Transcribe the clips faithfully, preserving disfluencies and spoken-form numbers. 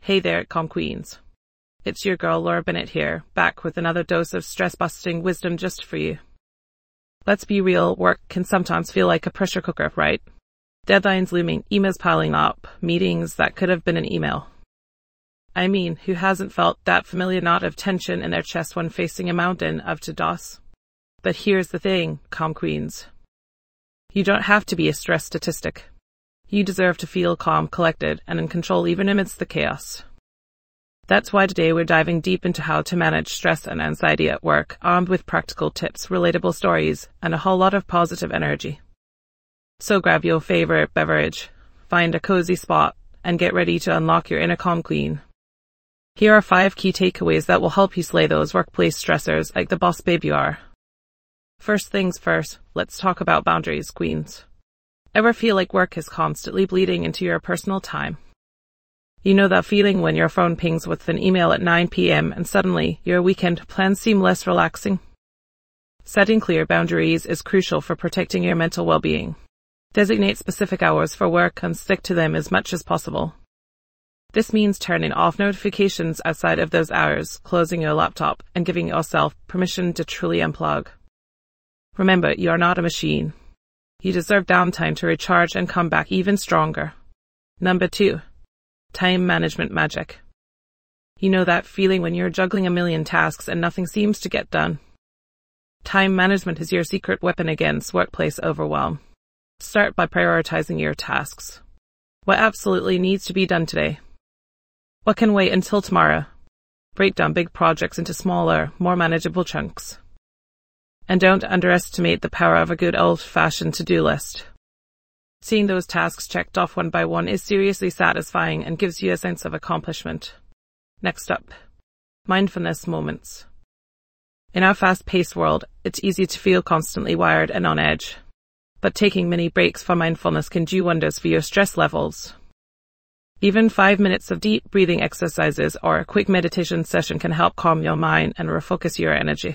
Hey there, Calm Queens. It's your girl Laura Bennett here, back with another dose of stress-busting wisdom just for you. Let's be real, work can sometimes feel like a pressure cooker, right? Deadlines looming, emails piling up, meetings that could have been an email. I mean, who hasn't felt that familiar knot of tension in their chest when facing a mountain of to-dos? But here's the thing, Calm Queens. You don't have to be a stress statistic. You deserve to feel calm, collected, and in control even amidst the chaos. That's why today we're diving deep into how to manage stress and anxiety at work, armed with practical tips, relatable stories, and a whole lot of positive energy. So grab your favorite beverage, find a cozy spot, and get ready to unlock your inner calm queen. Here are five key takeaways that will help you slay those workplace stressors like the boss babe you are. First things first, let's talk about boundaries, queens. Ever feel like work is constantly bleeding into your personal time? You know that feeling when your phone pings with an email at nine p.m. and suddenly your weekend plans seem less relaxing? Setting clear boundaries is crucial for protecting your mental well-being. Designate specific hours for work and stick to them as much as possible. This means turning off notifications outside of those hours, closing your laptop, and giving yourself permission to truly unplug. Remember, you are not a machine. You deserve downtime to recharge and come back even stronger. Number two, time management magic. You know that feeling when you're juggling a million tasks and nothing seems to get done? Time management is your secret weapon against workplace overwhelm. Start by prioritizing your tasks. What absolutely needs to be done today? What can wait until tomorrow? Break down big projects into smaller, more manageable chunks. And don't underestimate the power of a good old-fashioned to-do list. Seeing those tasks checked off one by one is seriously satisfying and gives you a sense of accomplishment. Next up, mindfulness moments. In our fast-paced world, it's easy to feel constantly wired and on edge. But taking mini breaks for mindfulness can do wonders for your stress levels. Even five minutes of deep breathing exercises or a quick meditation session can help calm your mind and refocus your energy.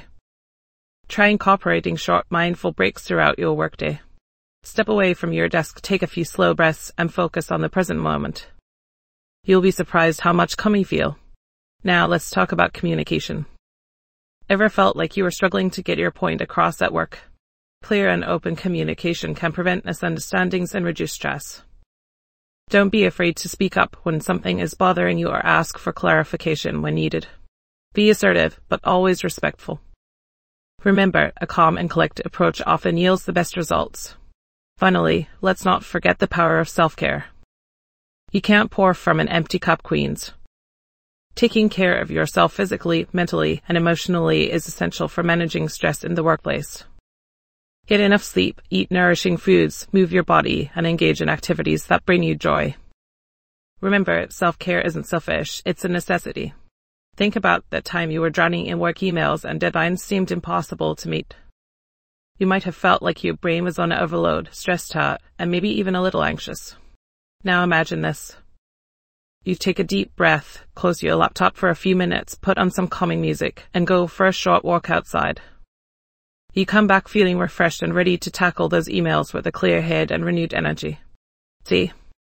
Try incorporating short mindful breaks throughout your workday. Step away from your desk, take a few slow breaths, and focus on the present moment. You'll be surprised how much calmer you feel. Now let's talk about communication. Ever felt like you were struggling to get your point across at work? Clear and open communication can prevent misunderstandings and reduce stress. Don't be afraid to speak up when something is bothering you or ask for clarification when needed. Be assertive, but always respectful. Remember, a calm and collected approach often yields the best results. Finally, let's not forget the power of self-care. You can't pour from an empty cup, queens. Taking care of yourself physically, mentally, and emotionally is essential for managing stress in the workplace. Get enough sleep, eat nourishing foods, move your body, and engage in activities that bring you joy. Remember, self-care isn't selfish, it's a necessity. Think about the time you were drowning in work emails and deadlines seemed impossible to meet. You might have felt like your brain was on overload, stressed out, and maybe even a little anxious. Now imagine this. You take a deep breath, close your laptop for a few minutes, put on some calming music, and go for a short walk outside. You come back feeling refreshed and ready to tackle those emails with a clear head and renewed energy. See?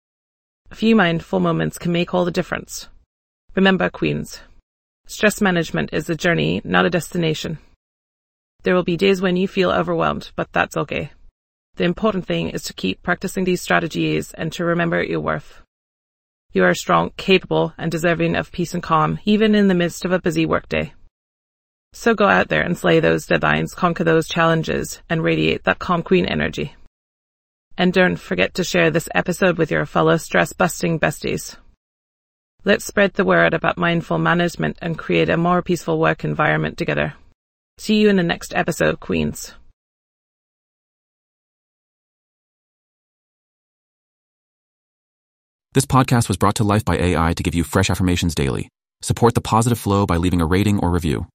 A few mindful moments can make all the difference. Remember, queens, stress management is a journey, not a destination. There will be days when you feel overwhelmed, but that's okay. The important thing is to keep practicing these strategies and to remember your worth. You are strong, capable, and deserving of peace and calm, even in the midst of a busy workday. So go out there and slay those deadlines, conquer those challenges, and radiate that calm queen energy. And don't forget to share this episode with your fellow stress-busting besties. Let's spread the word about mindful management and create a more peaceful work environment together. See you in the next episode, queens. This podcast was brought to life by A I to give you fresh affirmations daily. Support the positive flow by leaving a rating or review.